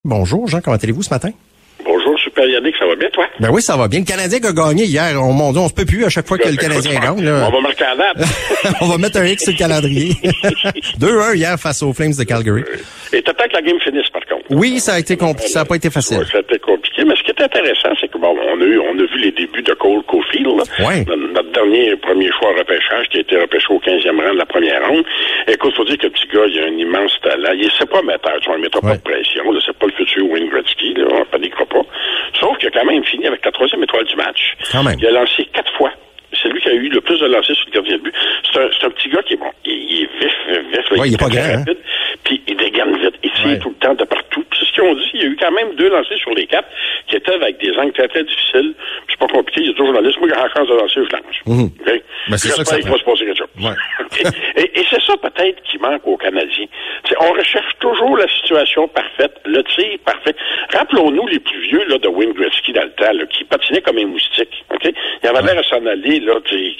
Bonjour, Jean, comment allez-vous ce matin? Bonjour, Super Yannick, ça va bien, toi? Ben oui, ça va bien. Le Canadien qui a gagné hier, mon Dieu, on se peut plus à chaque fois que le Canadien gagne. Là. On va marquer en date. On va mettre un X sur le calendrier. 2-1 hier face aux Flames de Calgary. Et t'attends que la game finisse, par contre. Oui, ça a été compliqué, ça n'a pas été facile. Ouais, ça a été compliqué, mais ce qui est intéressant, c'est que bon, on a vu les débuts de Cole Caulfield, ouais. Notre premier choix repêchage, qui a été repêché au 15e rang de la première ronde. Écoute, faut dire que le petit gars, il a un immense talent. Il sait pas mettre, tu vois, il mettra pas de pression, là, c'est pas le futur Wayne Gretzky, là, on paniquera pas. Sauf qu'il a quand même fini avec la 3e étoile du match. Quand même. Il a lancé 4 fois. C'est lui qui a eu le plus de lancers sur le gardien de but. C'est un petit gars qui est bon. Il est vif. Ouais, il est pas grand, rapide, puis il dégaine vite. Il tire tout le temps de partout. Puis c'est ce qu'ils ont dit. Il y a eu quand même 2 lancers sur les 4 qui étaient avec des angles très, très difficiles. Puis c'est pas compliqué. Il y a toujours journaliste. Moi, quand j'ai la chance de lancer, je lance. Okay? Ben, c'est ça que ça qu'il va se passer quelque chose. Ouais. Et c'est ça peut-être qui manque aux Canadiens. On recherche toujours la situation parfaite, le tir parfait. Rappelons-nous les plus vieux là, de Wayne Gretzky dans le temps, là, qui patinait comme un moustique. Okay? Il avait l'air à s'en aller. Là,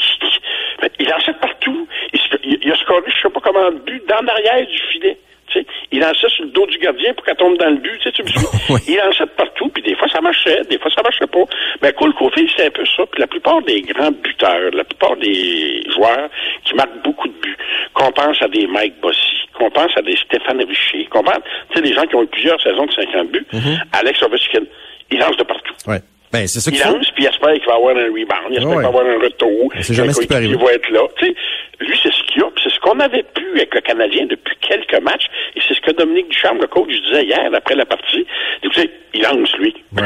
il lançait partout. Il a scoré, je sais pas comment, de but dans l'arrière du filet. T'sais, il lançait sur le dos du gardien pour qu'elle tombe dans le but, tu me suis. Il lançait de partout, puis des fois ça marchait, des fois ça marchait pas. Mais Cole Caulfield, c'est un peu ça. Puis la plupart des grands buteurs, la plupart des joueurs qui marquent beaucoup de buts, qu'on pense à des Mike Bossy, qu'on pense à des Stéphane Richer, qu'on pense, des gens qui ont eu plusieurs saisons de 50 buts, Alex Ovechkin, il lance de partout. Ouais. Ben, c'est ça il lance, puis il espère qu'il va avoir un rebound, il espère qu'il va avoir un retour. C'est jamais ce qui peut arriver. Il va être là. T'sais, lui, c'est ce qu'il a, puis c'est ce qu'on avait pu avec le Canadien depuis quelques matchs, et c'est ce que Dominique Ducharme, le coach, disait hier, après la partie. Écoutez, il lance, lui. Ouais.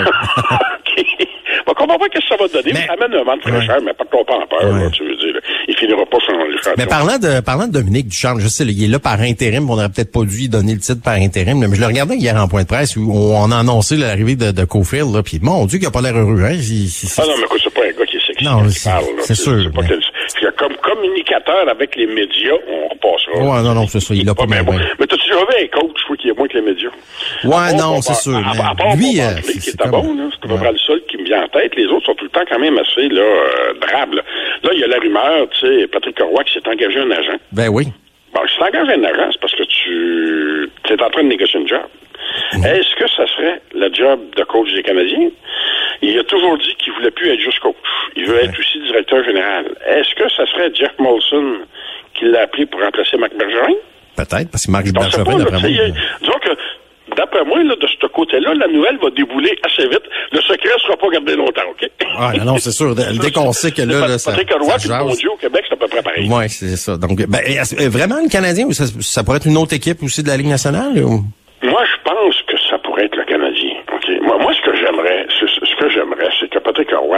Donc, on va voir ce que ça va donner. Ça amène un vent de fraîcheur, mais pas qu'on pas en peur, là, tu veux dire. Là. Il finira pas sans les champions. Mais parlant de Dominique Ducharme, je sais, là, il est là par intérim, on n'aurait peut-être pas dû lui donner le titre par intérim, là, mais je le regardais hier en point de presse où on a annoncé l'arrivée de Caulfield, là, puis mon Dieu, qu'il a pas l'air heureux, hein. Ah non, mais écoute, c'est pas un gars qui est sexy. Non, qui parle, là. C'est sûr. Comme communicateur avec les médias, on repassera. Ouais, non, c'est ça, il a pas bien. Mais t'as-tu déjà vu un coach, je crois qu'il est moins que les médias? Ouais, non, c'est sûr. À part lui, qui était bon, là, c'est à peu près le seul qui me vient en tête. Les autres sont tout le temps quand même assez, là, drables. Là, il y a la rumeur, tu sais, Patrick Roy qui s'est engagé un agent. Ben oui. Bon, si t'engages un agent, c'est parce que tu es en train de négocier une job. Est-ce que ça serait le job de coach des Canadiens? Il a toujours dit qu'il voulait plus être juste coach. Il veut être aussi directeur général. Est-ce que ça serait Jeff Molson qui l'a appelé pour remplacer Marc Bergevin? Peut-être, parce que Marc Bergevin, d'après moi. Disons que, d'après moi, là, de ce côté-là, la nouvelle va débouler assez vite. Le secret ne sera pas gardé longtemps, OK? Ah, non, c'est sûr. Dès qu'on sait que là, ça Patrick Roy et mon Dieu au Québec, c'est à peu près pareil. Oui, c'est ça. Donc, vraiment, le Canadien, ou ça pourrait être une autre équipe aussi de la Ligue nationale? Ou? Moi, je pense que ça pourrait être le Canadien. Okay? Moi, ce que j'aimerais, c'est que Patrick Roy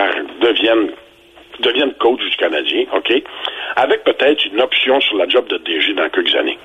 devienne coach du Canadien, OK? Avec peut-être une option sur la job de DG dans quelques années.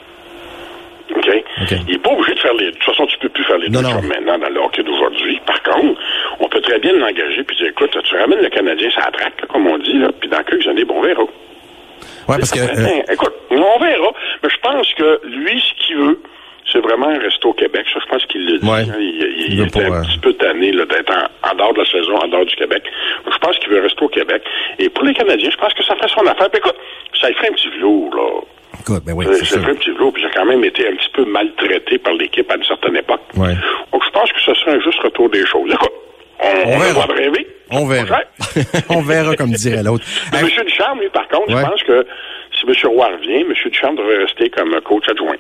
OK? Il n'est pas obligé de faire les deux. De toute façon, tu peux plus faire les deux jobs maintenant dans le hockey d'aujourd'hui. Par contre, on peut très bien l'engager puis dire, écoute, tu ramènes le Canadien ça traque, là, comme on dit, là, puis dans quelques années, bon, on verra. Ouais, parce que... Écoute, on verra. Mais je pense que lui, ce qu'il veut, c'est vraiment rester au Québec. Ça, je pense qu'il le dit. Ouais. Il était un petit peu tanné là, d'être en dehors de la saison, en dehors du Québec. Je pense qu'il veut rester au Québec. Et pour les Canadiens, je pense que ça fait son affaire. Puis écoute, ça lui ferait un petit velours, là. Écoute, ben oui, c'est ça. Ça ferait un petit velours, puis il a quand même été un petit peu maltraité par l'équipe à une certaine époque. Ouais. Donc, je pense que ce serait un juste retour des choses. Écoute, on verra rêver. On verra. On verra, comme dirait l'autre. M. Ducharme, lui, par contre, je pense que si M. Roy revient, M. Ducharme devrait rester comme coach adjoint.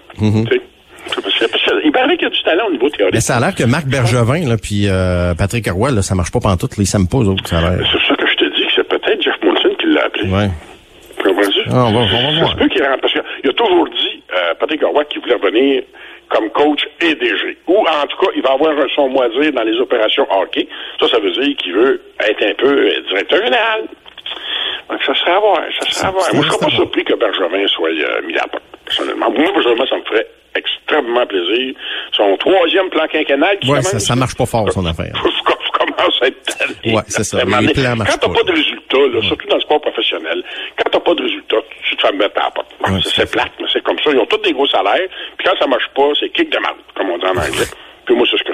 Il paraît qu'il y a du talent au niveau théorique. Mais ça a l'air que Marc Bergevin, là, puis Patrick Roy, là, ça marche pas pantoute, là, ils s'aiment pas, eux autres. C'est ça que je te dis, que c'est peut-être Jeff Molson qui l'a appelé. Ouais. Comprends-tu? On va voir. C'est qu'il rentre, parce qu'il a toujours dit, Patrick Roy, qu'il voulait revenir comme coach et DG. Ou, en tout cas, il va avoir son mot à dire dans les opérations hockey. Ça veut dire qu'il veut être un peu directeur général. Donc, ça serait à voir. Moi, je ne serais pas surpris que Bergevin soit mis à la porte, personnellement. Moi, personnellement, ça me ferait extrêmement plaisir. Son 3e plan quinquennal qui commence... ça marche pas fort, son affaire. Je commence à être tanné. Ouais, c'est ça. Les plans marchent quand t'as pas de résultats, là, surtout dans le sport professionnel, quand t'as pas de résultats, tu te fais mettre à la porte. C'est plate, mais c'est comme ça. Ils ont tous des gros salaires. Puis quand ça marche pas, c'est kick de marde, comme on dit en anglais. Puis moi, c'est ce que je fais.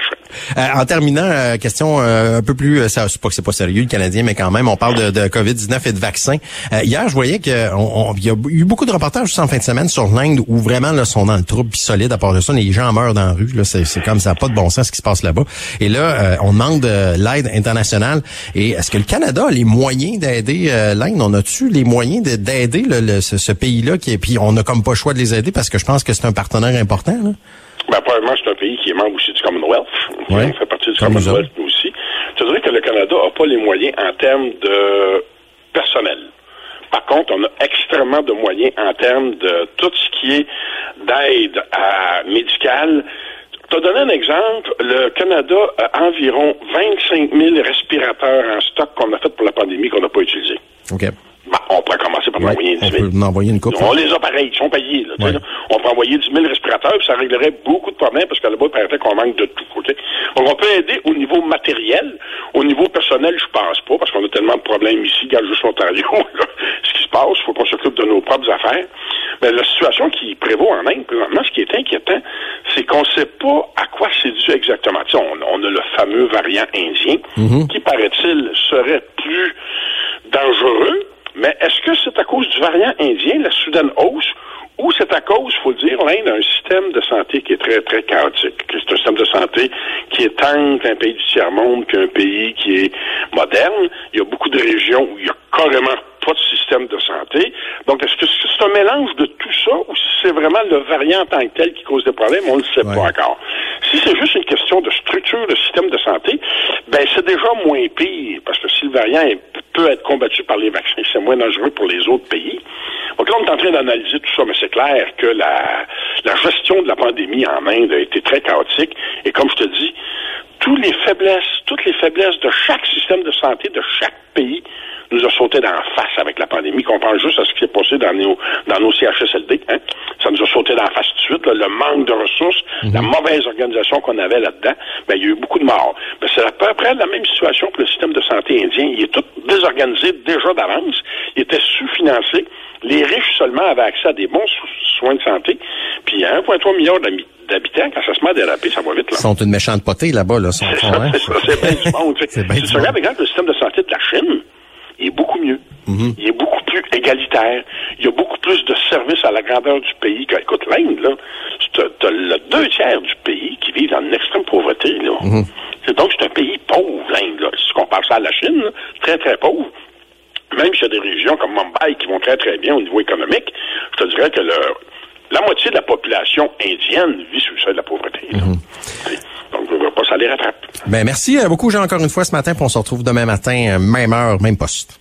En terminant, question un peu plus, c'est pas que c'est pas sérieux le Canadien, mais quand même, on parle de COVID-19 et de vaccins. Hier, je voyais qu'il y a eu beaucoup de reportages juste en fin de semaine sur l'Inde où vraiment là sont dans le trouble puis solide. À part de ça, les gens meurent dans la rue. Là, c'est comme ça, pas de bon sens ce qui se passe là-bas. Et là, on demande l'aide internationale. Et est-ce que le Canada a les moyens d'aider l'Inde? On a-tu les moyens d'aider ce pays-là puis on n'a comme pas le choix de les aider parce que je pense que c'est un partenaire important, là? Ben, probablement, c'est un pays qui est membre aussi du Commonwealth. Ouais. On fait partie du Commonwealth, nous aussi. Je dirais que le Canada n'a pas les moyens en termes de personnel. Par contre, on a extrêmement de moyens en termes de tout ce qui est d'aide médicale. Je te donner un exemple. Le Canada a environ 25 000 respirateurs en stock qu'on a fait pour la pandémie qu'on n'a pas utilisés. OK. Ben, on pourrait commencer par envoyer 10 000. On peut en envoyer une couple. On les a pareils, ils sont payés. Là, là. On peut envoyer 10 000 respirateurs, puis ça réglerait beaucoup de problèmes, parce que là-bas, il paraît qu'on manque de tout. Okay? Donc, on peut aider au niveau matériel. Au niveau personnel, je pense pas, parce qu'on a tellement de problèmes ici, regarde juste l'Ontario, ce qui se passe, il faut qu'on s'occupe de nos propres affaires. Mais la situation qui prévaut en Inde, présentement, ce qui est inquiétant, c'est qu'on ne sait pas à quoi c'est dû exactement. Tu sais, on a le fameux variant indien, qui, paraît-il, serait plus dangereux. Mais est-ce que c'est à cause du variant indien, la soudaine hausse, ou c'est à cause, il faut le dire, l'Inde a un système de santé qui est très, très chaotique. C'est un système de santé qui est tant un pays du tiers-monde qu'un pays qui est moderne. Il y a beaucoup de régions où il y a carrément pas de système de santé. Donc, est-ce que c'est un mélange de tout ça, ou si c'est vraiment le variant en tant que tel qui cause des problèmes? On ne le sait pas encore. Si c'est juste une question de structure de système de santé, ben c'est déjà moins pire, parce que si le variant peut être combattu par les vaccins, c'est moins dangereux pour les autres pays. Donc là, on est en train d'analyser tout ça, mais c'est clair que la gestion de la pandémie en Inde a été très chaotique, et comme je te dis, toutes les faiblesses de chaque système de santé de chaque pays nous a sauté dans la face avec la pandémie, qu'on pense juste à ce qui s'est passé dans nos CHSLD. Hein? Ça nous a sauté dans la face tout de suite, là, le manque de ressources, la mauvaise organisation qu'on avait là-dedans. Ben, il y a eu beaucoup de morts. Ben, c'est à peu près la même situation que le système de santé indien. Il est tout désorganisé déjà d'avance. Il était sous-financé. Les riches seulement avaient accès à des bons soins de santé. Puis à 1,3 milliard d'habitants, quand ça se met à déraper, ça va vite. Là. Ils sont une méchante potée là-bas. Là, c'est bien du monde. Si tu regardes, exemple, le système de santé de la Chine, il est beaucoup mieux. Il est beaucoup plus égalitaire. Il y a beaucoup plus de services à la grandeur du pays. Écoute, l'Inde, là, t'as le 2/3 du pays qui vit dans une extrême pauvreté. Là. Donc, c'est un pays pauvre, l'Inde. Là. Si on compare ça à la Chine, là, très, très pauvre. Même s'il y a des régions comme Mumbai qui vont très, très bien au niveau économique, je te dirais que la moitié de la population indienne vit sous le seuil de la pauvreté. Donc, je ne veux pas, ça les rattrape. Ben, merci beaucoup, Jean, encore une fois ce matin, puis on se retrouve demain matin, même heure, même poste.